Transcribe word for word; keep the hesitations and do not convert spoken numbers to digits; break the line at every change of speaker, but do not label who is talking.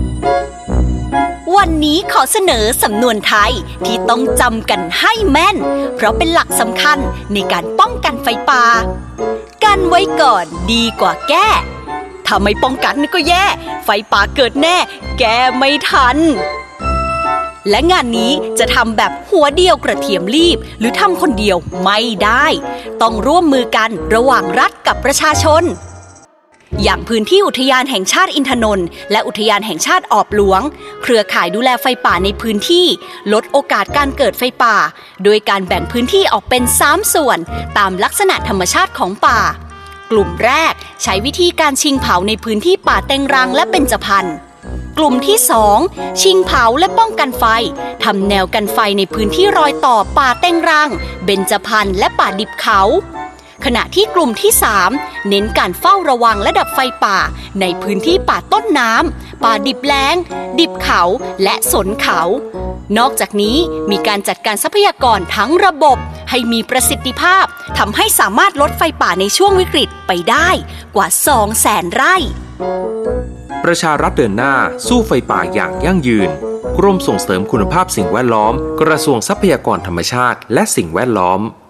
วันนี้ขอเสนอสำนวนไทยที่ต้องจำกันให้แม่นเพราะเป็นหลักสำคัญในการป้องกันไฟป่ากันไว้ก่อนดีกว่าแก้ถ้าไม่ป้องกันก็แย่ไฟป่าเกิดแน่แก้ไม่ทันและงานนี้จะทำแบบหัวเดียวกระเทียมรีบหรือทำคนเดียวไม่ได้ต้องร่วมมือกันระหว่างรัฐกับประชาชนอย่างพื้นที่อุทยานแห่งชาติอินทนนท์และอุทยานแห่งชาติออบหลวงเครือข่ายดูแลไฟป่าในพื้นที่ลดโอกาสการเกิดไฟป่าโดยการแบ่งพื้นที่ออกเป็นสามส่วนตามลักษณะธรรมชาติของป่ากลุ่มแรกใช้วิธีการชิงเผาในพื้นที่ป่าเต็งรังและเบญจพรรณกลุ่มที่สองชิงเผาและป้องกันไฟทำแนวกันไฟในพื้นที่รอยต่อป่าเต็งรังเบญจพรรณและป่าดิบเขาขณะที่กลุ่มที่สามเน้นการเฝ้าระวังและดับไฟป่าในพื้นที่ป่าต้นน้ำป่าดิบแล้งดิบเขาและสนเขานอกจากนี้มีการจัดการทรัพยากรทั้งระบบให้มีประสิทธิภาพทำให้สามารถลดไฟป่าในช่วงวิกฤตไปได้กว่า สองแสน ไร่
ประชารัฐเดินหน้าสู้ไฟป่าอย่างยั่งยืนกรมส่งเสริมคุณภาพสิ่งแวดล้อมกระทรวงทรัพยากรธรรมชาติและสิ่งแวดล้อม